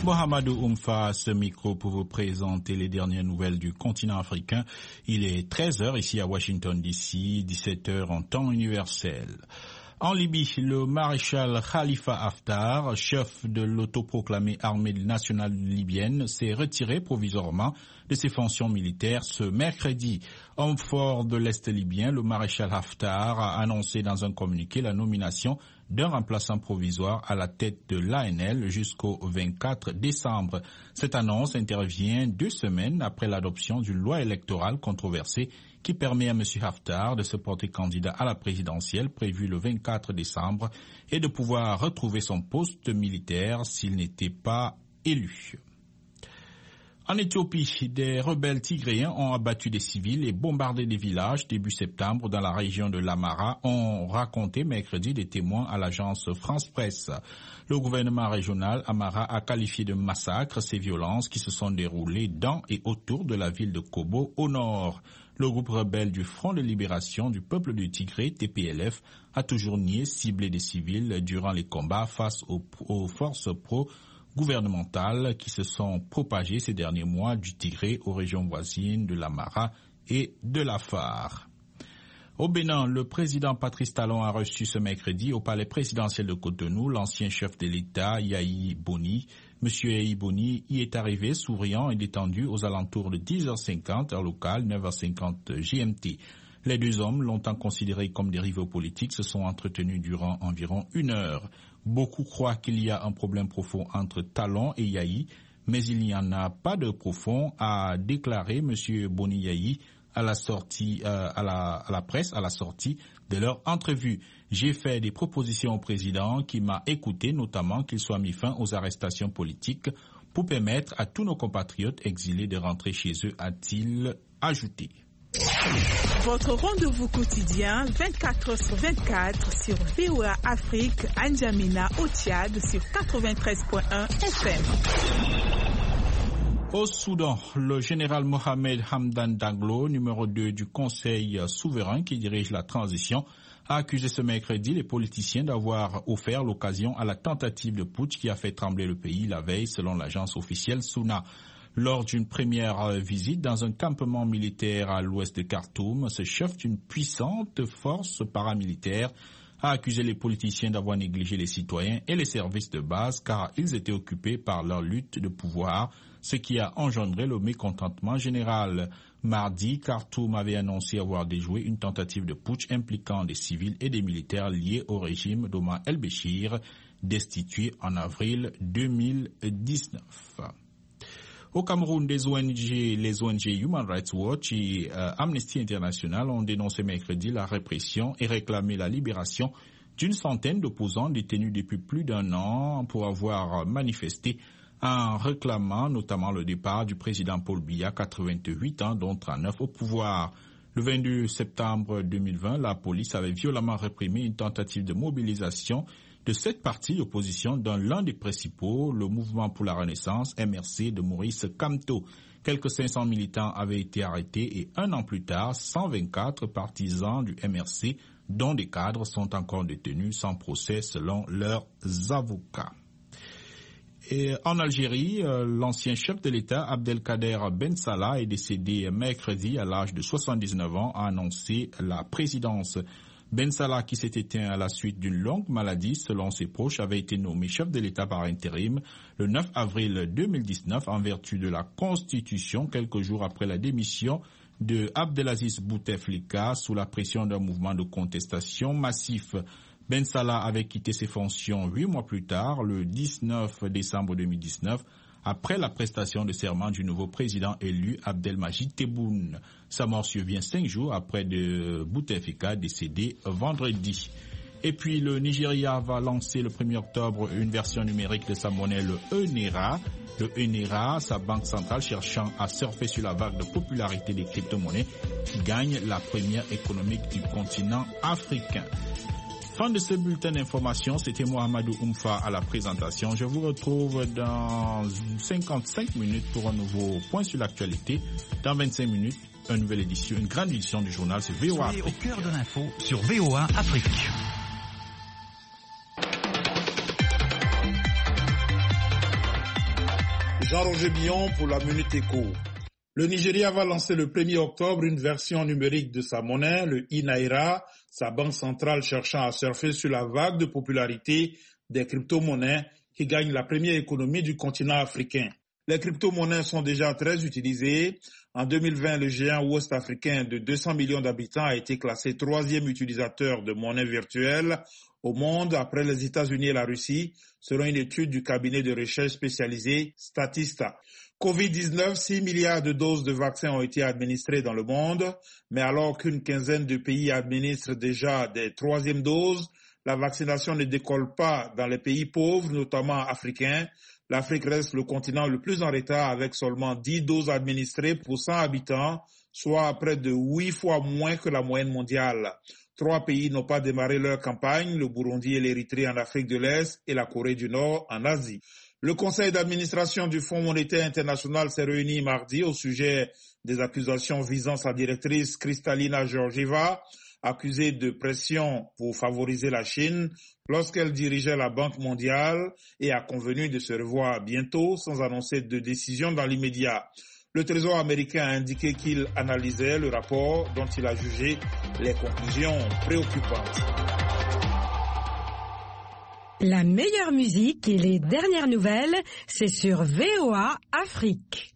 Mohamedou Oumfa, ce micro pour vous présenter les dernières nouvelles du continent africain. Il est 13h ici à Washington DC, 17h en temps universel. En Libye, le maréchal Khalifa Haftar, chef de l'autoproclamée armée nationale libyenne, s'est retiré provisoirement de ses fonctions militaires ce mercredi. Homme fort de l'Est libyen, le maréchal Haftar a annoncé dans un communiqué la nomination d'un remplaçant provisoire à la tête de l'ANL jusqu'au 24 décembre. Cette annonce intervient 2 semaines après l'adoption d'une loi électorale controversée qui permet à M. Haftar de se porter candidat à la présidentielle prévue le 24 décembre et de pouvoir retrouver son poste militaire s'il n'était pas élu. En Éthiopie, des rebelles tigréens ont abattu des civils et bombardé des villages début septembre dans la région de l'Amara, ont raconté mercredi des témoins à l'agence France Presse. Le gouvernement régional Amara a qualifié de massacre ces violences qui se sont déroulées dans et autour de la ville de Kobo au nord. Le groupe rebelle du Front de libération du peuple du Tigré, TPLF, a toujours nié cibler des civils durant les combats face aux forces pro-gouvernementales qui se sont propagées ces derniers mois du Tigré aux régions voisines de l'Amara et de l'Afar. Au Bénin, le président Patrice Talon a reçu ce mercredi au palais présidentiel de Cotonou l'ancien chef de l'État, Yahi Boni. Monsieur Yahi Boni y est arrivé souriant et détendu aux alentours de 10h50 heure locale, 9h50 GMT. Les deux hommes, longtemps considérés comme des rivaux politiques, se sont entretenus durant environ 1 heure. Beaucoup croient qu'il y a un problème profond entre Talon et Yahi, mais il n'y en a pas de profond, a déclaré monsieur Boni Yahi à la sortie, à la presse, à la sortie de leur entrevue. J'ai fait des propositions au président qui m'a écouté, notamment qu'il soit mis fin aux arrestations politiques pour permettre à tous nos compatriotes exilés de rentrer chez eux, a-t-il ajouté. Votre rendez-vous quotidien 24h/24 sur VOA Afrique, N'Djamena au Tchad sur 93.1 FM. Au Soudan, le général Mohamed Hamdan Daglo, numéro 2 du Conseil souverain qui dirige la transition, a accusé ce mercredi les politiciens d'avoir offert l'occasion à la tentative de putsch qui a fait trembler le pays la veille, selon l'agence officielle SUNA. Lors d'une première visite dans un campement militaire à l'ouest de Khartoum, ce chef d'une puissante force paramilitaire a accusé les politiciens d'avoir négligé les citoyens et les services de base car ils étaient occupés par leur lutte de pouvoir, ce qui a engendré le mécontentement général. Mardi, Khartoum avait annoncé avoir déjoué une tentative de putsch impliquant des civils et des militaires liés au régime d'Omar el-Béchir, destitué en avril 2019. Au Cameroun, les ONG Human Rights Watch et Amnesty International ont dénoncé mercredi la répression et réclamé la libération d'une centaine d'opposants détenus depuis plus d'1 an pour avoir manifesté en réclamant notamment le départ du président Paul Biya, 88 ans, dont 39 au pouvoir. Le 22 septembre 2020, la police avait violemment réprimé une tentative de mobilisation de 7 partis d'opposition dont l'un des principaux, le Mouvement pour la Renaissance, MRC, de Maurice Kamto. Quelques 500 militants avaient été arrêtés et 1 an plus tard, 124 partisans du MRC, dont des cadres, sont encore détenus sans procès selon leurs avocats. Et en Algérie, l'ancien chef de l'État, Abdelkader Ben Salah, est décédé mercredi à l'âge de 79 ans, a annoncé la présidence. Ben Salah, qui s'est éteint à la suite d'une longue maladie, selon ses proches, avait été nommé chef de l'État par intérim le 9 avril 2019 en vertu de la Constitution, quelques jours après la démission de Abdelaziz Bouteflika sous la pression d'un mouvement de contestation massif. Ben Salah avait quitté ses fonctions 8 mois plus tard, le 19 décembre 2019, après la prestation de serment du nouveau président élu Abdelmajid Tebboune. Sa mort survient 5 jours après de Bouteflika décédé vendredi. Et puis le Nigeria va lancer le 1er octobre une version numérique de sa monnaie, le Enera. Le Enera, sa banque centrale cherchant à surfer sur la vague de popularité des crypto-monnaies qui gagne la première économique du continent africain. Fin de ce bulletin d'information, c'était Mohamedou Oumfa à la présentation. Je vous retrouve dans 55 minutes pour un nouveau point sur l'actualité. Dans 25 minutes, une nouvelle édition, une grande édition du journal sur VOA Afrique. Au cœur de l'info sur VOA Afrique. Jean-Roger Billon pour la Minute Éco. Le Nigeria va lancer le 1er octobre une version numérique de sa monnaie, le e-Naira, sa banque centrale cherchant à surfer sur la vague de popularité des crypto-monnaies qui gagnent la première économie du continent africain. Les crypto-monnaies sont déjà très utilisées. En 2020, le géant ouest-africain de 200 millions d'habitants a été classé 3e utilisateur de monnaie virtuelle au monde après les États-Unis et la Russie, selon une étude du cabinet de recherche spécialisé Statista. Covid-19, 6 milliards de doses de vaccins ont été administrées dans le monde, mais alors qu'une quinzaine de pays administrent déjà des 3e doses, la vaccination ne décolle pas dans les pays pauvres, notamment africains. L'Afrique reste le continent le plus en retard avec seulement 10 doses administrées pour 100 habitants, soit près de 8 fois moins que la moyenne mondiale. 3 pays n'ont pas démarré leur campagne, le Burundi et l'Érythrée en Afrique de l'Est et la Corée du Nord en Asie. Le conseil d'administration du Fonds monétaire international s'est réuni mardi au sujet des accusations visant sa directrice Kristalina Georgieva, accusée de pression pour favoriser la Chine lorsqu'elle dirigeait la Banque mondiale et a convenu de se revoir bientôt sans annoncer de décision dans l'immédiat. Le Trésor américain a indiqué qu'il analysait le rapport dont il a jugé les conclusions préoccupantes. La meilleure musique et les dernières nouvelles, c'est sur VOA Afrique.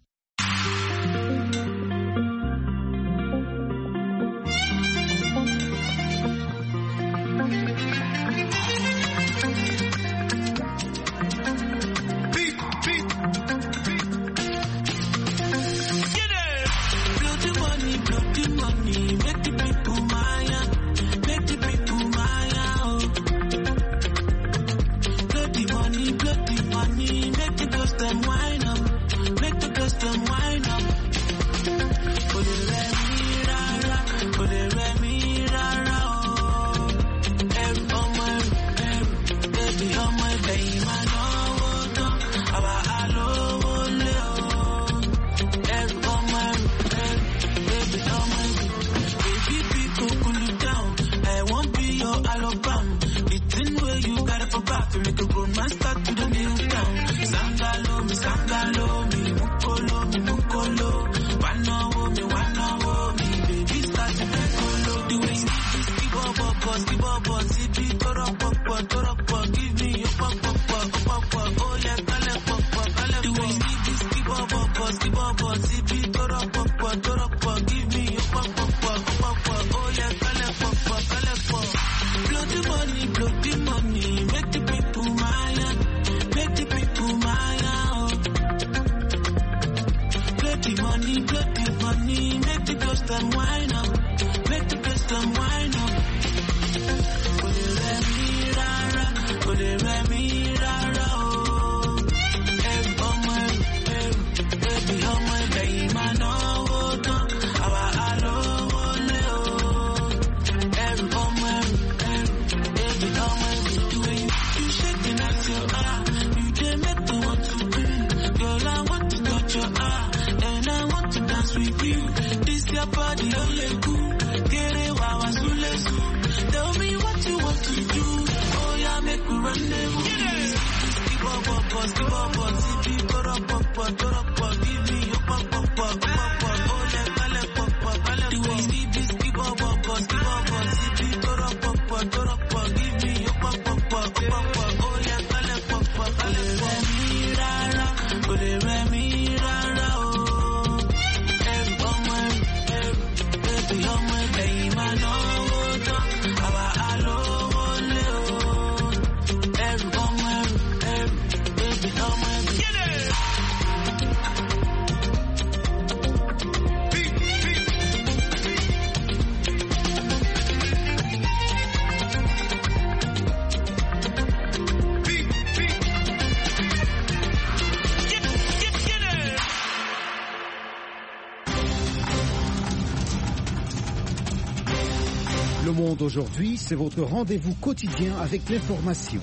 Le Monde aujourd'hui, c'est votre rendez-vous quotidien avec l'information.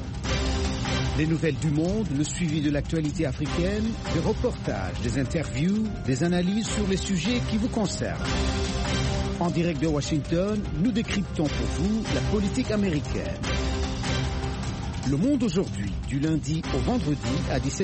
Les nouvelles du monde, le suivi de l'actualité africaine, des reportages, des interviews, des analyses sur les sujets qui vous concernent. En direct de Washington, nous décryptons pour vous la politique américaine. Le Monde aujourd'hui, du lundi au vendredi à 17h.